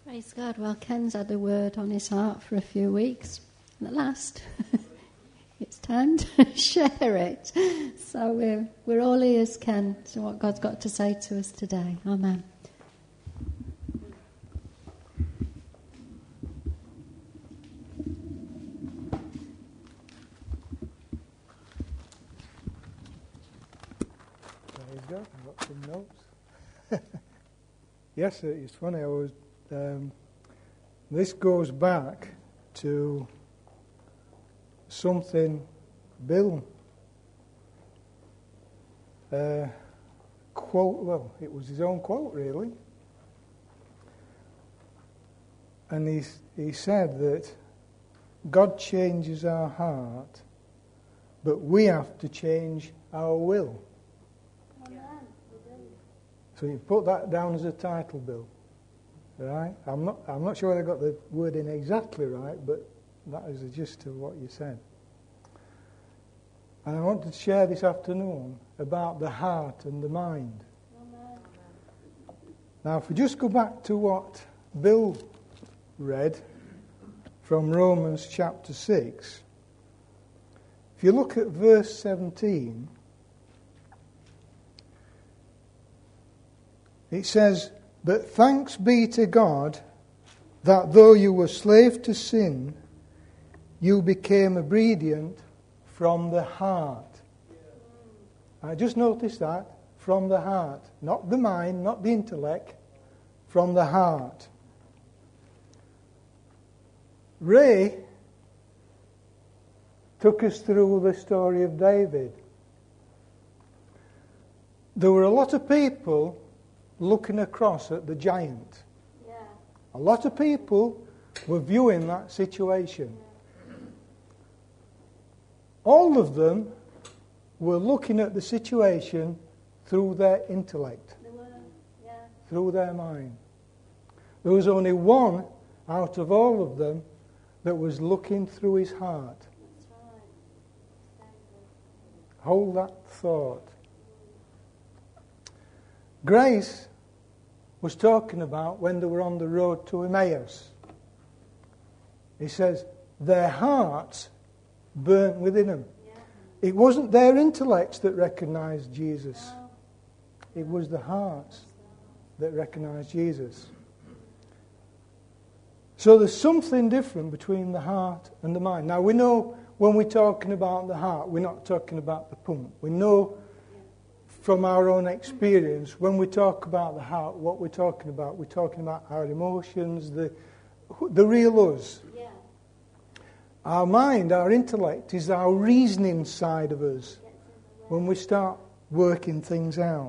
Praise God. Well, Ken's had a word on his heart for a few weeks. And at last, it's time to share it. So we're all ears, Ken, to what God's got to say to us today. Amen. Praise God. I've got some notes. Yes, it's funny. This goes back to something Bill quote. Well, it was his own quote, really. And he said that God changes our heart, but we have to change our will. So you put that down as a title, Bill. Right? I'm not sure I got the wording exactly right, but that is the gist of what you said. And I wanted to share this afternoon about the heart and the mind. Amen. Now, if we just go back to what Bill read from Romans chapter 6, if you look at verse 17, it says, "But thanks be to God that though you were slave to sin, you became obedient from the heart." I just noticed that, from the heart. Not the mind, not the intellect, from the heart. Ray took us through the story of David. There were a lot of people looking across at the giant. Yeah. A lot of people were viewing that situation. Yeah. All of them were looking at the situation through their intellect, through their mind. There was only one out of all of them that was looking through his heart. That's right. Hold that thought. Grace was talking about when they were on the road to Emmaus. He says, their hearts burnt within them. Yeah. It wasn't their intellects that recognized Jesus. No. It was the hearts that recognized Jesus. So there's something different between the heart and the mind. Now we know when we're talking about the heart, we're not talking about the pump. We know from our own experience, when we talk about the heart, what we're talking about our emotions, the real us. Yeah. Our mind, our intellect, is our reasoning side of us when we start working things out.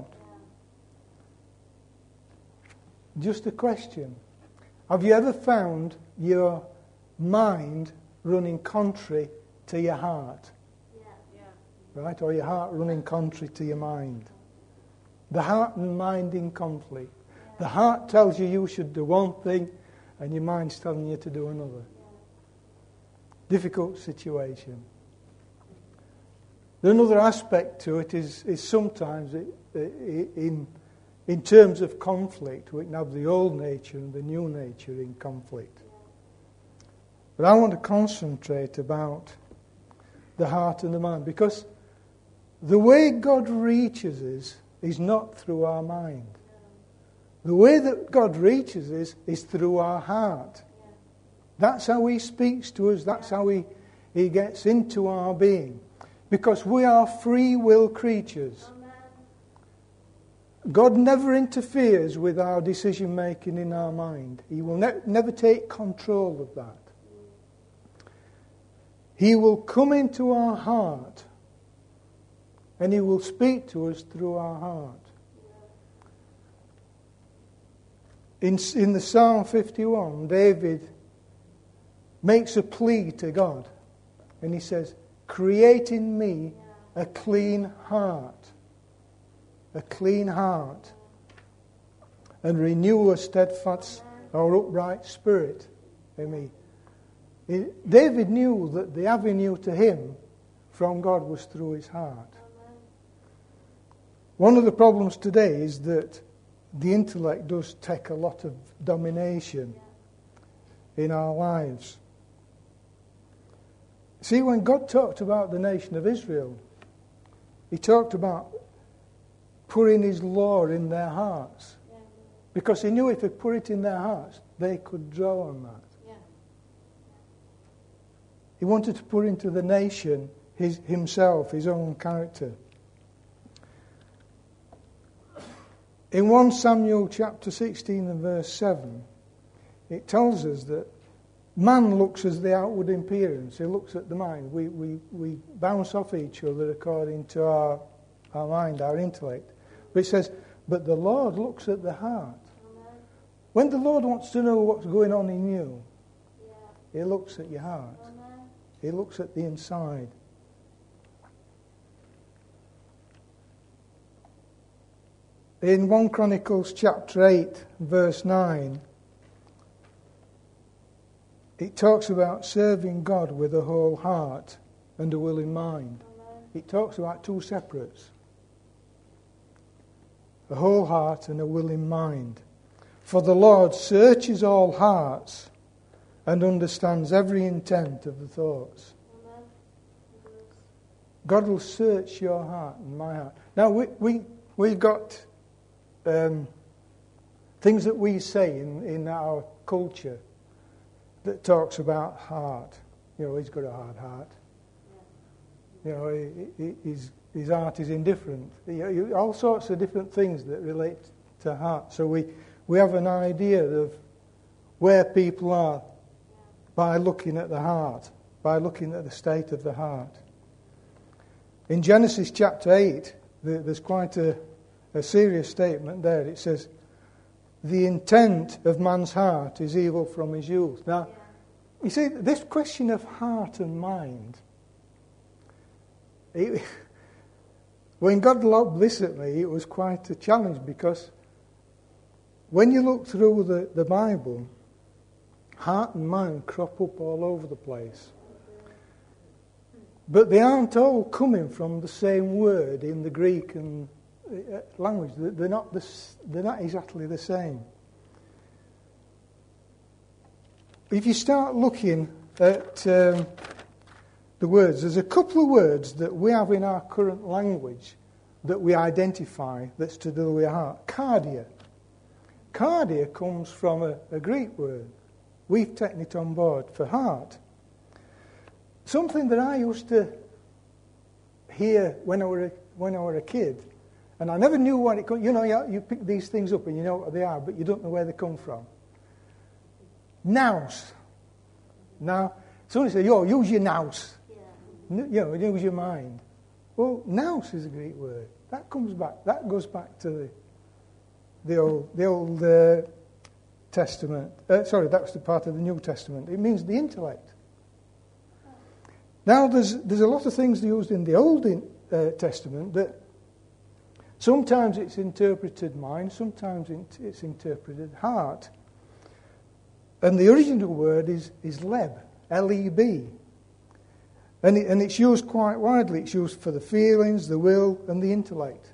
Yeah. Just a question. Have you ever found your mind running contrary to your heart? Right? Or your heart running contrary to your mind. The heart and mind in conflict. Yeah. The heart tells you should do one thing and your mind's telling you to do another. Yeah. Difficult situation. Another aspect to it is sometimes in terms of conflict, we can have the old nature and the new nature in conflict. But I want to concentrate about the heart and the mind, because the way God reaches us is not through our mind. The way that God reaches us is through our heart. That's how He speaks to us. That's how He gets into our being. Because we are free will creatures. God never interferes with our decision making in our mind. He will never take control of that. He will come into our heart and He will speak to us through our heart. In the Psalm 51, David makes a plea to God. And he says, "Create in me a clean heart. A clean heart. And renew a steadfast or upright spirit in me." David knew that the avenue to him from God was through his heart. One of the problems today is that the intellect does take a lot of domination in our lives. See, when God talked about the nation of Israel, he talked about putting his law in their hearts. Because he knew if he put it in their hearts, they could draw on that. He wanted to put into the nation himself, his own character. In 1 Samuel chapter 16 and verse 7, it tells us that man looks as the outward appearance. He looks at the mind. We bounce off each other according to our mind, our intellect. But it says, but the Lord looks at the heart. Amen. When the Lord wants to know what's going on in you, he looks at your heart. Amen. He looks at the inside. In 1 Chronicles chapter 8, verse 9, it talks about serving God with a whole heart and a willing mind. Amen. It talks about two separates. A whole heart and a willing mind. For the Lord searches all hearts and understands every intent of the thoughts. Amen. God will search your heart and my heart. Now, we've got things that we say in our culture that talks about heart. You know, he's got a hard heart. You know, his heart is indifferent. All sorts of different things that relate to heart. So we have an idea of where people are by looking at the heart, by looking at the state of the heart. In Genesis chapter 8, there's quite a serious statement there. It says, the intent of man's heart is evil from his youth. Now, you see, this question of heart and mind, when God looked this at me, it was quite a challenge, because when you look through the Bible, heart and mind crop up all over the place. But they aren't all coming from the same word in the Greek and language. They're not exactly the same. If you start looking at the words, there's a couple of words that we have in our current language that we identify that's to do with heart. Cardia. Cardia comes from a Greek word. We've taken it on board for heart. Something that I used to hear when I were a kid, and I never knew what it could. You know, you pick these things up and you know what they are, but you don't know where they come from. Nous. Now, somebody says, "Yo, use your nous." Yeah. You know, use your mind. Well, nous is a Greek word. That goes back to the Old Testament. Sorry, that was the part of the New Testament. It means the intellect. Now, there's a lot of things used in the Old Testament that sometimes it's interpreted mind, sometimes it's interpreted heart. And the original word is leb, L-E-B. And it's used quite widely. It's used for the feelings, the will, and the intellect.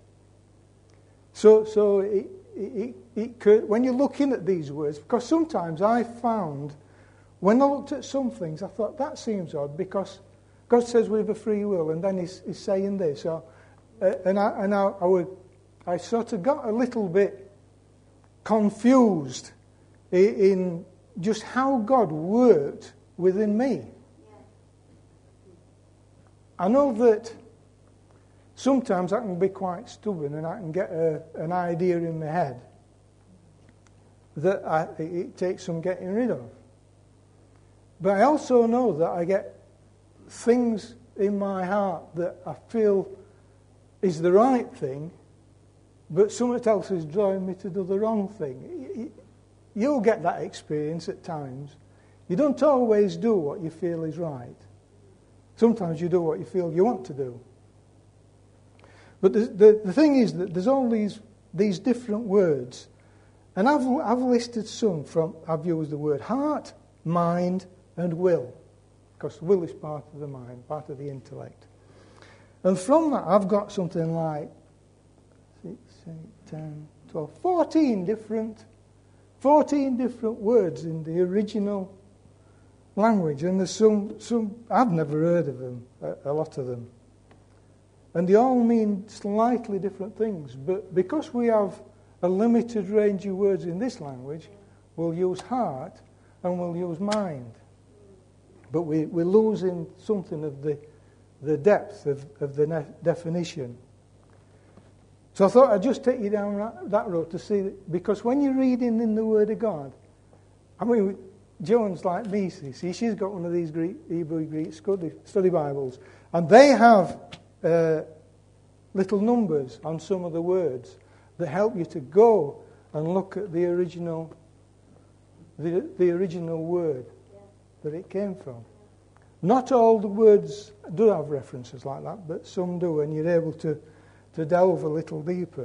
So it could, when you're looking at these words, because sometimes I found, when I looked at some things, I thought, that seems odd, because God says we have a free will, and then he's saying this. I sort of got a little bit confused in just how God worked within me. I know that sometimes I can be quite stubborn and I can get an idea in my head that it takes some getting rid of. But I also know that I get things in my heart that I feel is the right thing, but something else is drawing me to do the wrong thing. You'll get that experience at times. You don't always do what you feel is right. Sometimes you do what you feel you want to do. But the thing is that there's all these different words. And I've listed some from, I've used the word heart, mind, and will. Because will is part of the mind, part of the intellect. And from that I've got something like 6, 8, 10, 12, 14 different words in the original language, and there's some I've never heard of them, a lot of them. And they all mean slightly different things, but because we have a limited range of words in this language, we'll use heart and we'll use mind. But we're losing something of the depth of the definition. So I thought I'd just take you down that road to see, because when you're reading in the Word of God, I mean, Joan's like me, see, she's got one of these Hebrew-Greek study Bibles, and they have little numbers on some of the words that help you to go and look at the original word that it came from. Not all the words do have references like that, but some do, and you're able to delve a little deeper.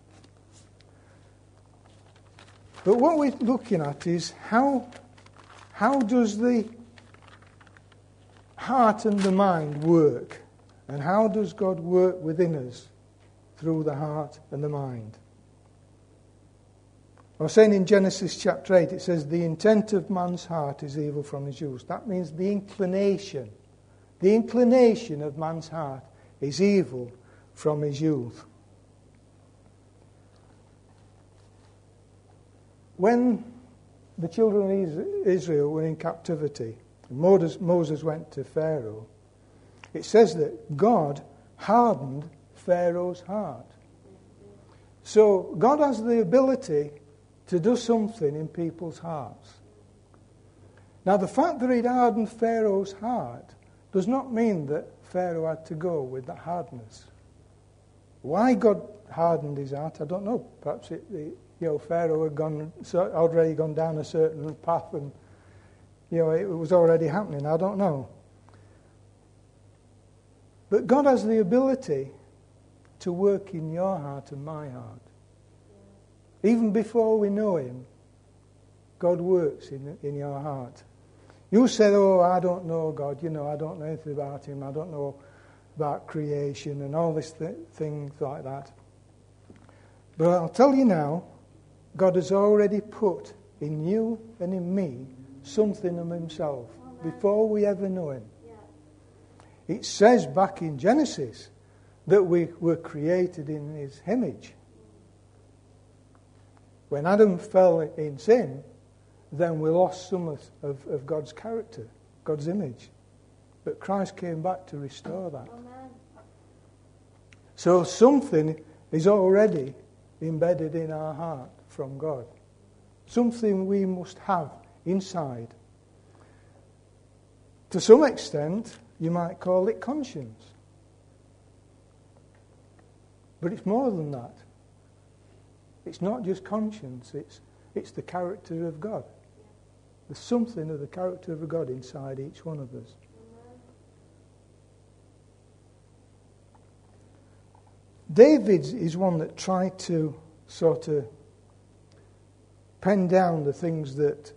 But what we're looking at is how does the heart and the mind work, and how does God work within us through the heart and the mind? I was saying in Genesis chapter 8, it says, the intent of man's heart is evil from his youth. That means the inclination of man's heart is evil from his youth. When the children of Israel were in captivity, Moses went to Pharaoh, it says that God hardened Pharaoh's heart. So God has the ability to do something in people's hearts. Now, the fact that it hardened Pharaoh's heart does not mean that Pharaoh had to go with that hardness. Why God hardened his heart, I don't know. Perhaps Pharaoh had already gone down a certain path, and it was already happening. I don't know. But God has the ability to work in your heart and my heart. Even before we know him, God works in your heart. You said, I don't know God, I don't know anything about him, I don't know about creation and all these things like that. But I'll tell you now, God has already put in you and in me something of himself before we ever know him. It says back in Genesis that we were created in his image. When Adam fell in sin, then we lost some of God's character, God's image. But Christ came back to restore that. Amen. So something is already embedded in our heart from God. Something we must have inside. To some extent, you might call it conscience. But it's more than that. It's not just conscience, it's the character of God. There's something of the character of God inside each one of us. David is one that tried to sort of pen down the things that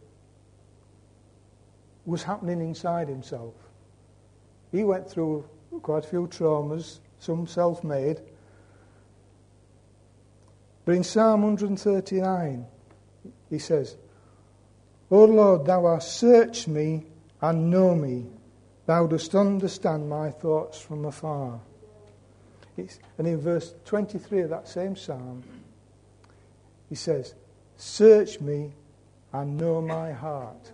was happening inside himself. He went through quite a few traumas, some self-made. But in Psalm 139, he says, O Lord, thou hast searched me and know me. Thou dost understand my thoughts from afar. And in verse 23 of that same psalm, he says, search me and know my heart.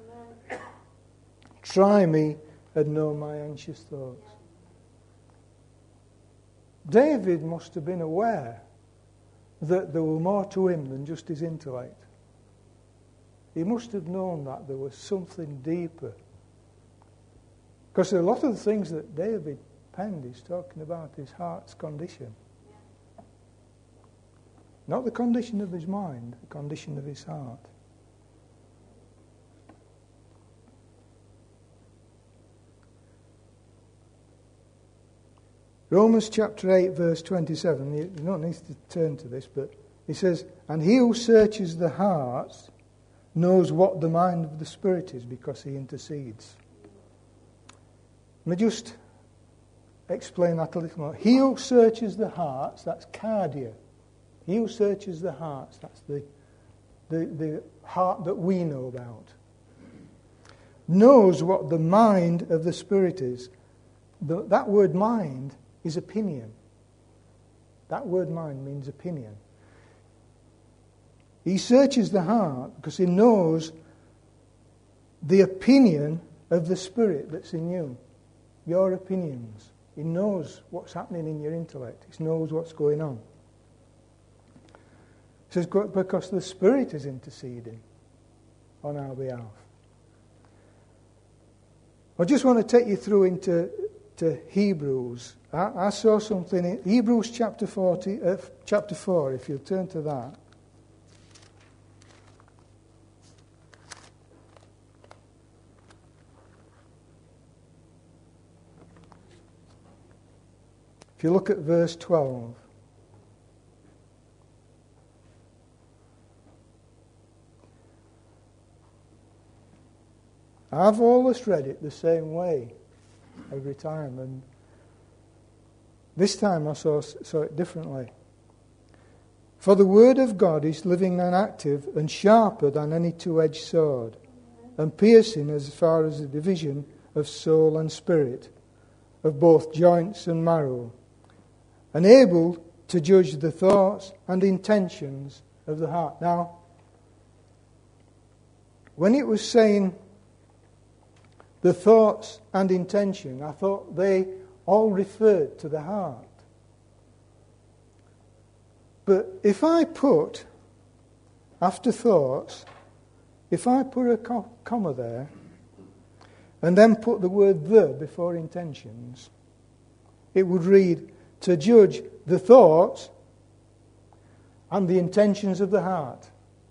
Try me and know my anxious thoughts. David must have been aware that there were more to him than just his intellect. He must have known that there was something deeper. Because a lot of the things that David penned is talking about his heart's condition. Not the condition of his mind, the condition of his heart. Romans chapter 8 verse 27, you don't need to turn to this, but he says, and he who searches the hearts knows what the mind of the Spirit is, because he intercedes. Let me just explain that a little more. He who searches the hearts, that's cardia. He who searches the hearts, that's the heart that we know about. knows what the mind of the Spirit is. That word mind is opinion. That word mind means opinion. He searches the heart because he knows the opinion of the Spirit that's in you. Your opinions. He knows what's happening in your intellect. He knows what's going on. He says, because the Spirit is interceding on our behalf. I just want to take you through into Hebrews. I saw something in Hebrews chapter 4, if you'll turn to that. If you look at verse 12. I've always read it the same way every time, and this time I saw it differently. For the word of God is living and active and sharper than any two-edged sword, and piercing as far as the division of soul and spirit, of both joints and marrow, and able to judge the thoughts and intentions of the heart. Now, when it was saying the thoughts and intention, I thought they all referred to the heart. But if I put, after thoughts, if I put a comma there, and then put the word the before intentions, it would read, to judge the thoughts and the intentions of the heart.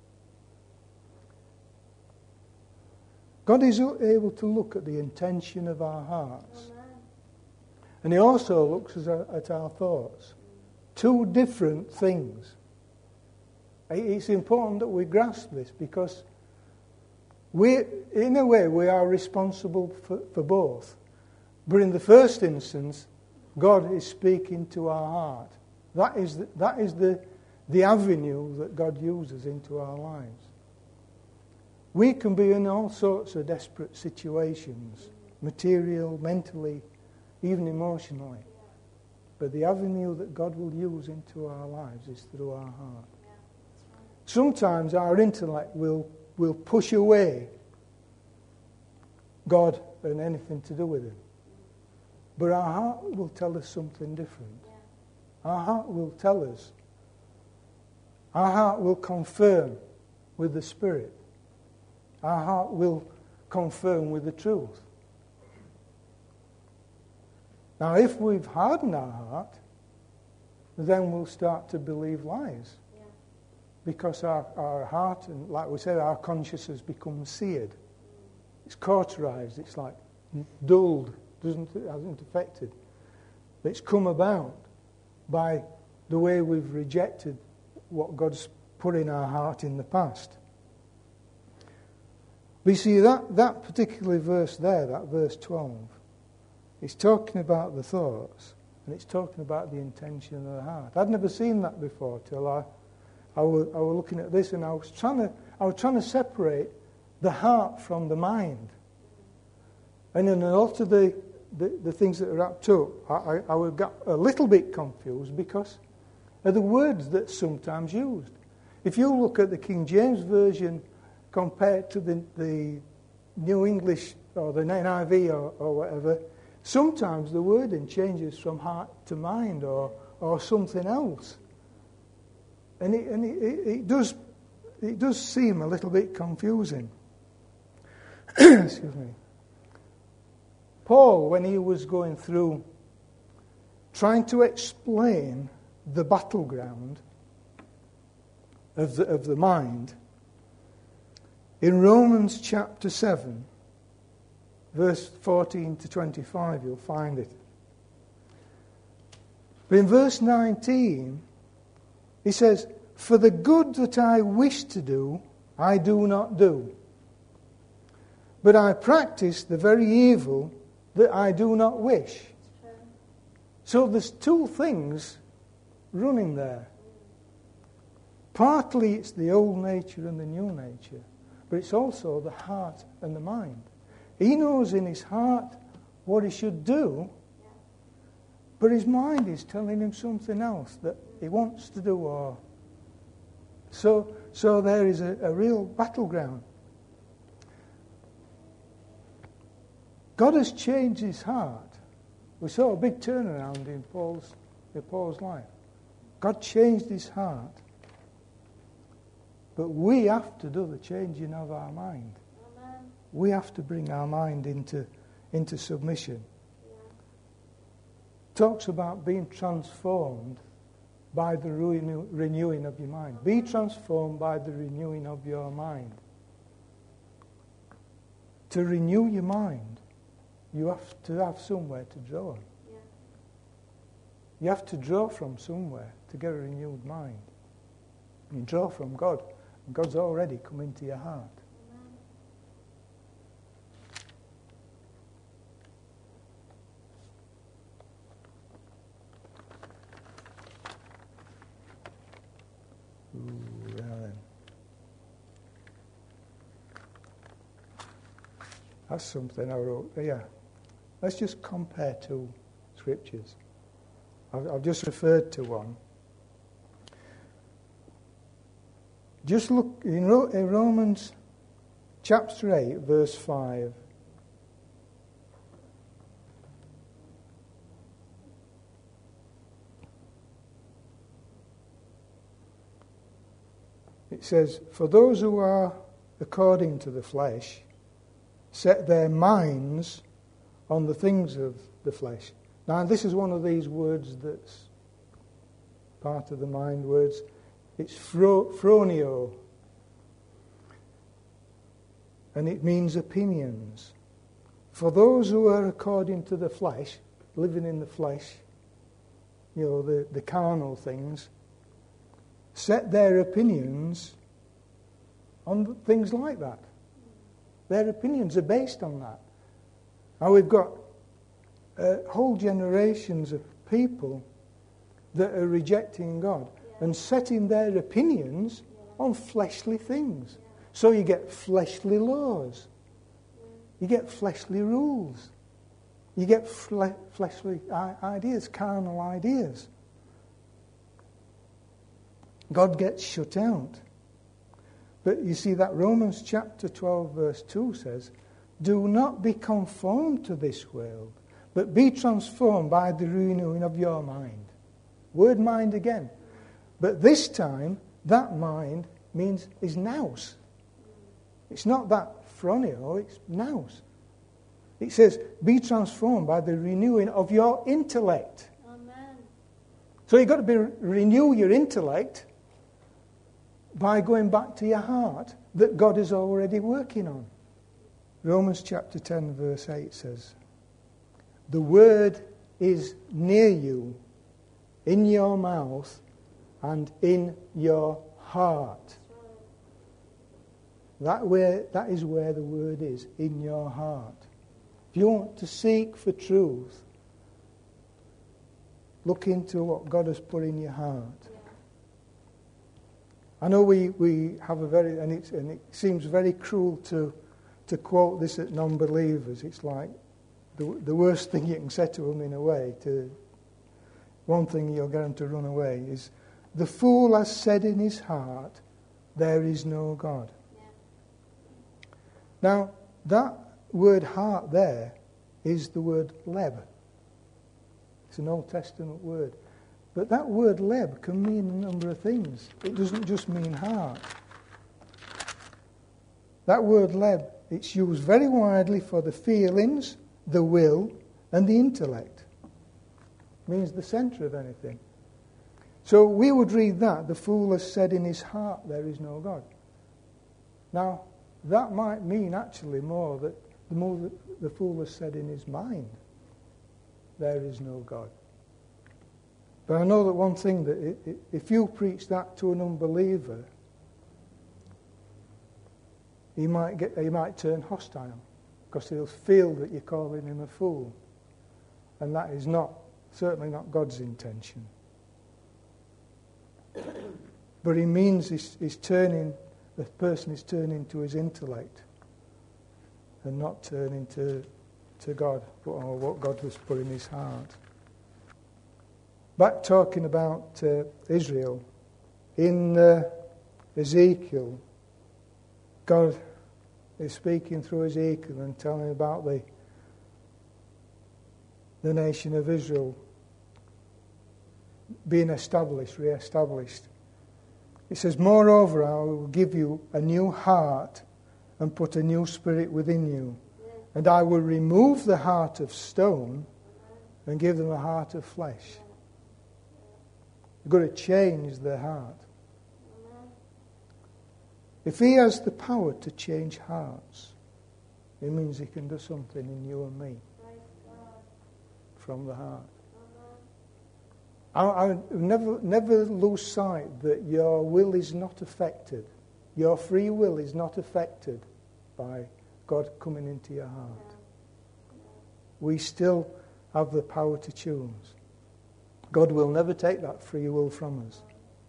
God is able to look at the intention of our hearts. And he also looks at our thoughts. Two different things. It's important that we grasp this because in a way we are responsible for both. But in the first instance, God is speaking to our heart. That is the avenue that God uses into our lives. We can be in all sorts of desperate situations, material, mentally, even emotionally. But the avenue that God will use into our lives is through our heart. Sometimes our intellect will push away God and anything to do with Him. But our heart will tell us something different. Our heart will tell us. Our heart will confirm with the Spirit. Our heart will confirm with the truth. Now, if we've hardened our heart, then we'll start to believe lies. Yeah. Because our heart, and like we said, our conscience has become seared. It's cauterized. It's like dulled. Hasn't affected. It's come about by the way we've rejected what God's put in our heart in the past. But you see, that particular verse there, that verse 12, it's talking about the thoughts and it's talking about the intention of the heart. I'd never seen that before till I was looking at this, and I was trying to separate the heart from the mind. And in a lot of the things that are wrapped up, I got a little bit confused because of the words that's sometimes used. If you look at the King James Version compared to the New English or the NIV or whatever, sometimes the wording changes from heart to mind or something else. And it does seem a little bit confusing. Excuse me. Paul, when he was going through trying to explain the battleground of the mind, in Romans chapter 7, verse 14 to 25, you'll find it. But in verse 19, he says, "For the good that I wish to do, I do not do. But I practice the very evil that I do not wish." So there's two things running there. Partly it's the old nature and the new nature, but it's also the heart and the mind. He knows in his heart what he should do, but his mind is telling him something else that he wants to do. Or so there is a real battleground. God has changed his heart. We saw a big turnaround in Paul's life. God changed his heart. But we have to do the changing of our mind. Amen. We have to bring our mind into submission. Yeah. Talks about being transformed by the renewing of your mind. Be transformed by the renewing of your mind. To renew your mind, you have to have somewhere to draw. Yeah. You have to draw from somewhere to get a renewed mind. You draw from God, and God's already come into your heart. That's something I wrote here. Let's just compare two scriptures. I've just referred to one. Just look in Romans chapter 8, verse 5. It says, "For those who are according to the flesh set their minds on the things of the flesh." Now, this is one of these words that's part of the mind words. It's phronio, and it means opinions. For those who are according to the flesh, living in the flesh, the carnal things, set their opinions on things like that. Their opinions are based on that. Now we've got whole generations of people that are rejecting God and setting their opinions on fleshly things. So you get fleshly laws. You get fleshly rules. You get fleshly ideas, carnal ideas. God gets shut out. But you see that Romans chapter 12 verse 2 says, "Do not be conformed to this world, but be transformed by the renewing of your mind." Word mind again. But this time, that mind is nous. It's not that phronio, it's nous. It says, be transformed by the renewing of your intellect. Amen. So you've got to renew your intellect by going back to your heart that God is already working on. Romans chapter 10 verse 8 says, "The word is near you, in your mouth and in your heart." That is where the word is, in your heart. If you want to seek for truth, look into what God has put in your heart. I know we have and it seems very cruel to quote this at non-believers. It's like the worst thing you can say to them in a way. One thing you'll get them to run away is, "The fool has said in his heart, there is no God." Yeah. Now, that word heart there is the word leb. It's an Old Testament word. But that word leb can mean a number of things. It doesn't just mean heart. That word leb, it's used very widely for the feelings, the will, and the intellect. It means the centre of anything. So we would read that, "The fool has said in his heart, there is no God." Now, that might mean actually more that the fool has said in his mind, there is no God. But I know that one thing, that if you preach that to an unbeliever, he might turn hostile, because he'll feel that you're calling him a fool. And that is certainly not God's intention. But he means the person is turning to his intellect and not turning to God or what God was put in his heart. Back talking about Israel, in Ezekiel, God is speaking through Ezekiel and telling about the nation of Israel being re-established. It says, "Moreover, I will give you a new heart and put a new spirit within you. And I will remove the heart of stone and give them a heart of flesh." You've got to change their heart. If he has the power to change hearts, it means he can do something in you and me from the heart. I never lose sight that your will is not affected. Your free will is not affected by God coming into your heart. We still have the power to choose. God will never take that free will from us.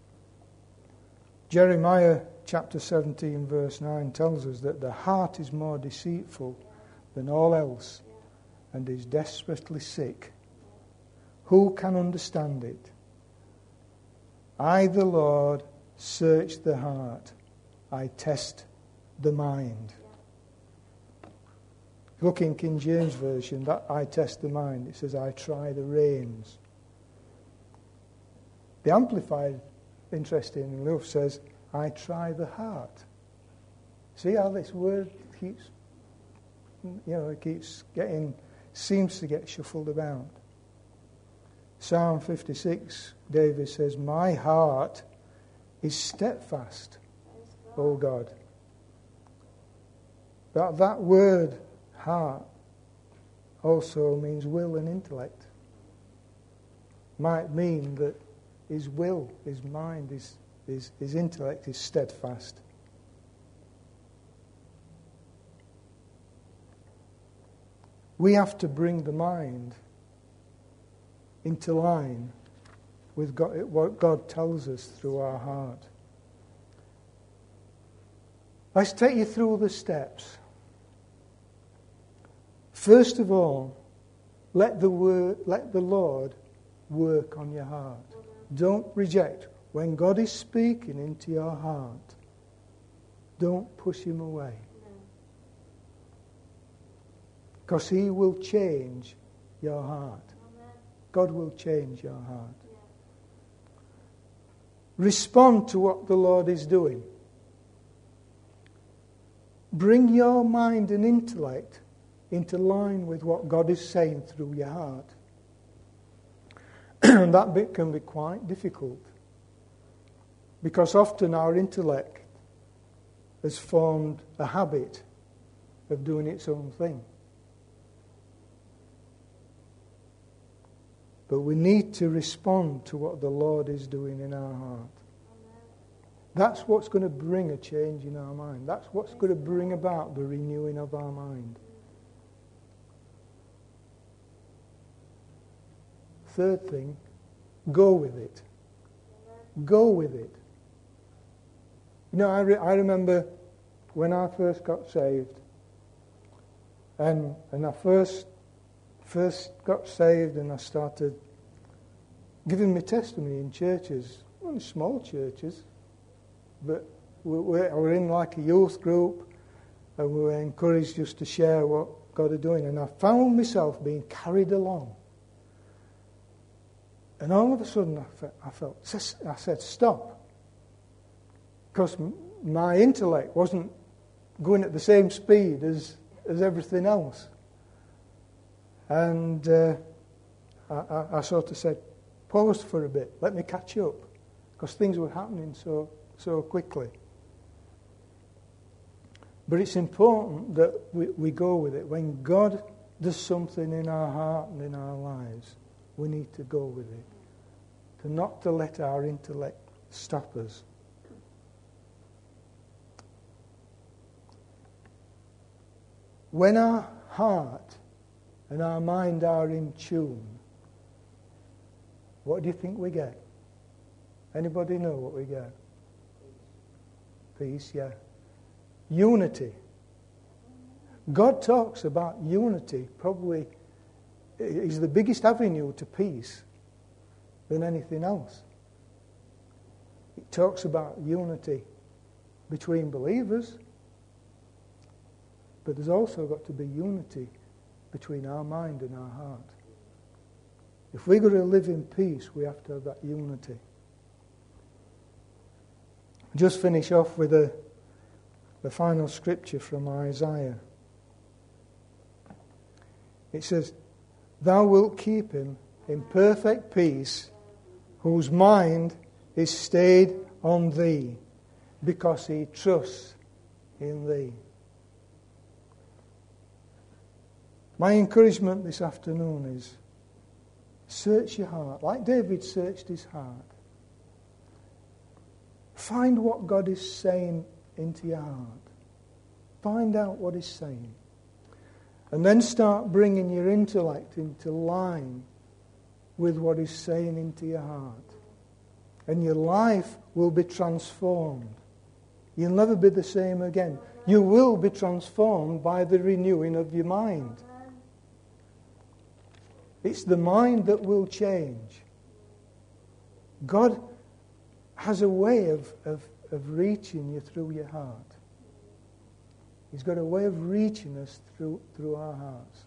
Jeremiah chapter 17 verse 9 tells us that the heart is more deceitful than all else and is desperately sick. Who can understand it? I, the Lord, search the heart. I test the mind. Look in King James Version, that I test the mind. It says, I try the reins. The Amplified, interestingly enough, says, I try the heart. See how this word keeps, seems to get shuffled about. Psalm 56, David says, my heart is steadfast, O God. That word, heart, also means will and intellect. Might mean that his will, his mind, his intellect is steadfast. We have to bring the mind into line with God, what God tells us through our heart. Let's take you through the steps. First of all, let the Lord work on your heart. Don't reject. When God is speaking into your heart, don't push him away. Because he will change your heart. God will change your heart. Respond to what the Lord is doing. Bring your mind and intellect into line with what God is saying through your heart. And that bit can be quite difficult. Because often our intellect has formed a habit of doing its own thing. But we need to respond to what the Lord is doing in our heart. That's what's going to bring a change in our mind. That's what's going to bring about the renewing of our mind. Third thing, go with it. Go with it. You know, I remember when I first got saved, and I first got saved, and I started giving my testimony in churches, well, small churches, but we were in like a youth group, and we were encouraged just to share what God is doing. And I found myself being carried along. And all of a sudden I said, stop. Because my intellect wasn't going at the same speed as everything else. And I sort of said, pause for a bit, let me catch up. Because things were happening so quickly. But it's important that we go with it. When God does something in our heart and in our lives, we need to go with it. Not to let our intellect stop us. When our heart and our mind are in tune, what do you think we get? Anybody know what we get? Peace, yeah. Unity. God talks about unity, probably is the biggest avenue to peace than anything else. It talks about unity between believers, but there's also got to be unity between our mind and our heart. If we're going to live in peace, we have to have that unity. Just finish off with the final scripture from Isaiah. It says, "Thou wilt keep him in perfect peace, whose mind is stayed on thee, because he trusts in thee." My encouragement this afternoon is, search your heart, like David searched his heart. Find what God is saying into your heart. Find out what He's saying. And then start bringing your intellect into line with what He's saying into your heart. And your life will be transformed. You'll never be the same again. You will be transformed by the renewing of your mind. It's the mind that will change. God has a way of reaching you through your heart. He's got a way of reaching us through our hearts.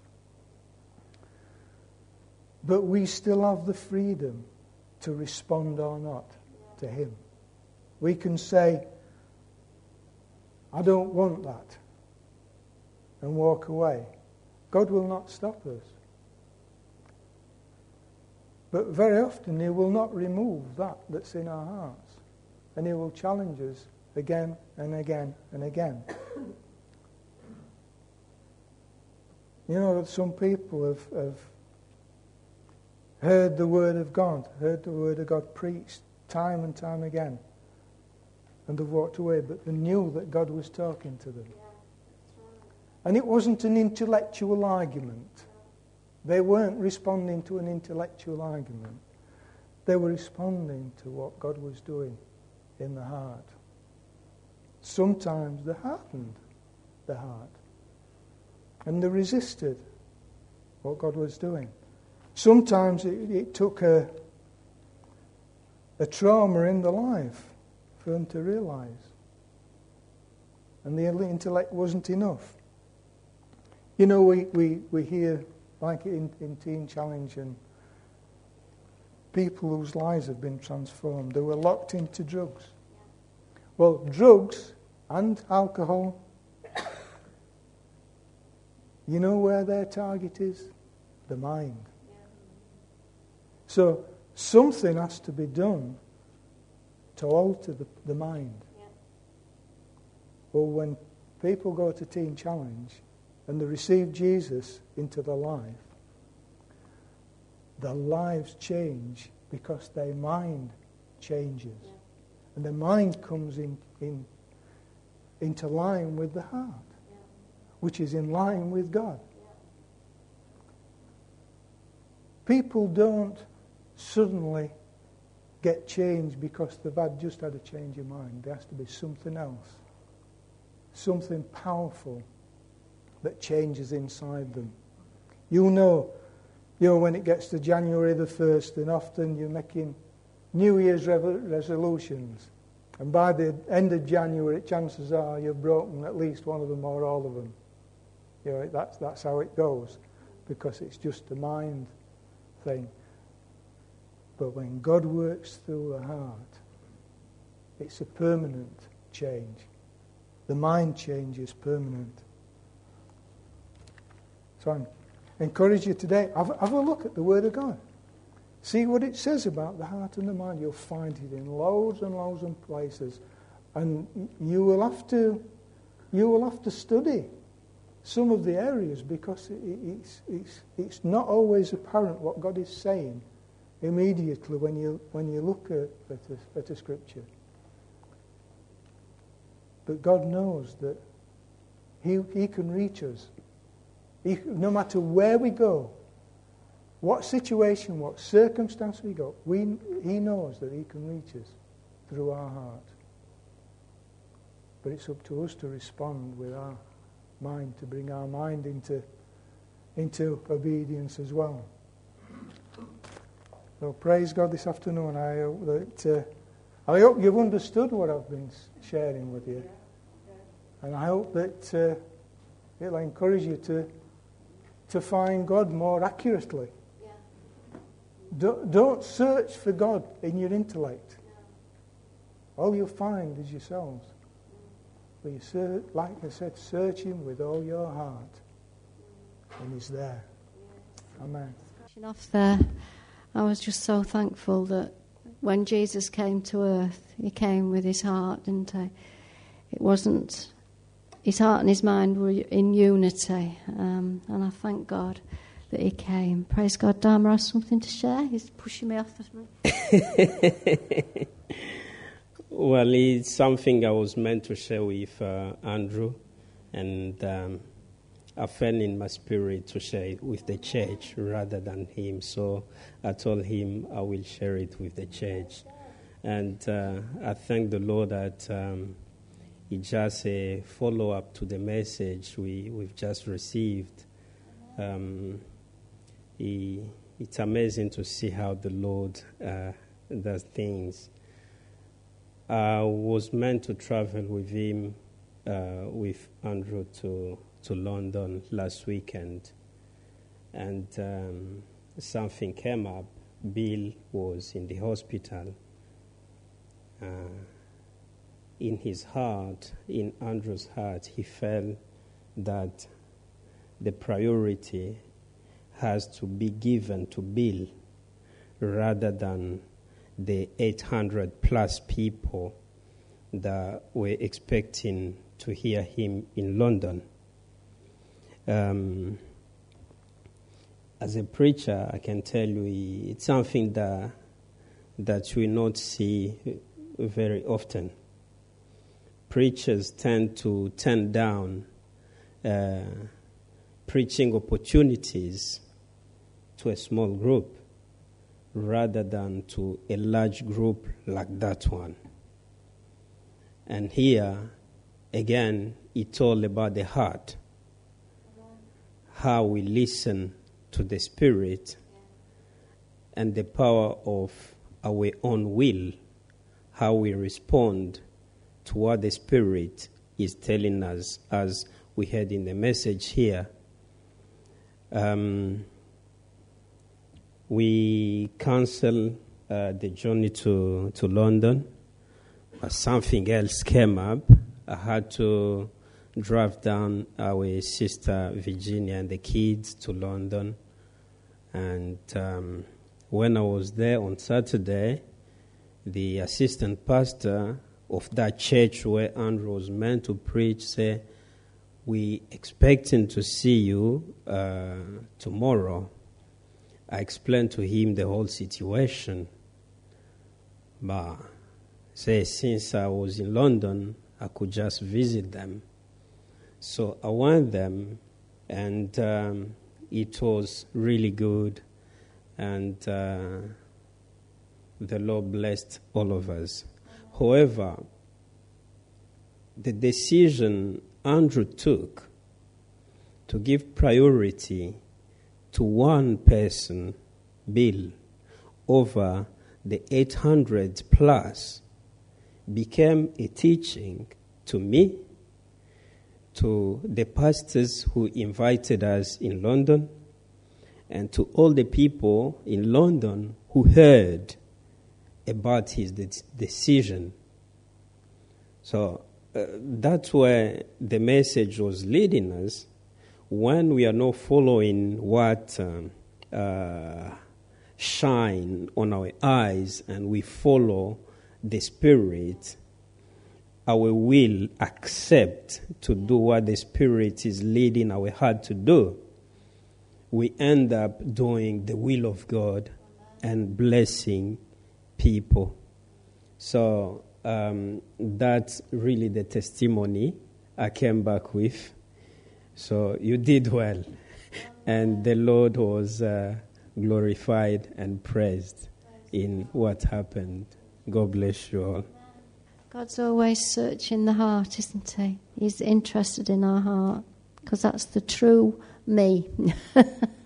But we still have the freedom to respond or not to Him. We can say, "I don't want that," and walk away. God will not stop us. But very often He will not remove that's in our hearts. And He will challenge us again and again and again. You know, some people have heard the Word of God preached time and time again. And they've walked away, but they knew that God was talking to them. And it wasn't an intellectual argument. They weren't responding to an intellectual argument. They were responding to what God was doing in the heart. Sometimes they hardened the heart. And they resisted what God was doing. Sometimes it took a trauma in their life for them to realize. And the intellect wasn't enough. You know, we hear, like in Teen Challenge, and people whose lives have been transformed. They were locked into drugs. Well, drugs and alcohol, you know where their target is? The mind. So something has to be done to alter the mind. Well, when people go to Teen Challenge and they receive Jesus into their lives change because their mind changes. And their mind comes into line with the heart, which is in line with God. People don't suddenly get changed because they've just had a change of mind. There has to be something else, something powerful that changes inside them. You know when it gets to January the 1st, and often you're making New Year's resolutions. And by the end of January, chances are you've broken at least one of them or all of them. You know, that's how it goes, because it's just a mind thing. But when God works through the heart, it's a permanent change. The mind change is permanent. So I encourage you today, have a look at the Word of God. See what it says about the heart and the mind. You'll find it in loads and loads of places. And you will have to study some of the areas, because it's not always apparent what God is saying immediately when you look at a scripture. But God knows that He can reach us. No matter where we go, what situation, what circumstance we go, He knows that He can reach us through our heart. But it's up to us to respond with mind, to bring our mind into obedience as well. So praise God this afternoon. I hope you've understood what I've been sharing with you. And I hope that it'll encourage you to find God more accurately. Don't search for God in your intellect. All you'll find is yourselves. But you like I said, search Him with all your heart. And He's there. Amen. Off there, I was just so thankful that when Jesus came to earth, He came with His heart, didn't He? It wasn't... His heart and His mind were in unity. And I thank God that He came. Praise God. Dharma has something to share. He's pushing me off. Well, it's something I was meant to share with Andrew, and I felt in my spirit to share it with the church rather than him. So I told him I will share it with the church. And I thank the Lord that it's just a follow-up to the message we've just received. It's amazing to see how the Lord does things. I was meant to travel with him, with Andrew, to London last weekend, and something came up. Bill was in the hospital. In his heart, in Andrew's heart, he felt that the priority has to be given to Bill rather than the 800 plus people that were expecting to hear him in London. As a preacher, I can tell you it's something that we not see very often. Preachers tend to turn down preaching opportunities to a small group rather than to a large group like that one. And here, again, it's all about the heart, how we listen to the Spirit and the power of our own will, how we respond to what the Spirit is telling us, as we heard in the message here. We canceled the journey to London, but something else came up. I had to drive down our sister Virginia and the kids to London. And when I was there on Saturday, the assistant pastor of that church where Andrew was meant to preach said, "We expecting to see you tomorrow." I explained to him the whole situation. But since I was in London, I could just visit them. So I went them, and it was really good. And the Lord blessed all of us. However, the decision Andrew took to give priority to one person, Bill, over the 800 plus, became a teaching to me, to the pastors who invited us in London, and to all the people in London who heard about his decision. So that's where the message was leading us. When we are not following what shine on our eyes and we follow the Spirit, our will accept to do what the Spirit is leading our heart to do, we end up doing the will of God and blessing people. So that's really the testimony I came back with. So you did well, and the Lord was glorified and praised in what happened. God bless you all. God's always searching the heart, isn't He? He's interested in our heart. because that's the true me.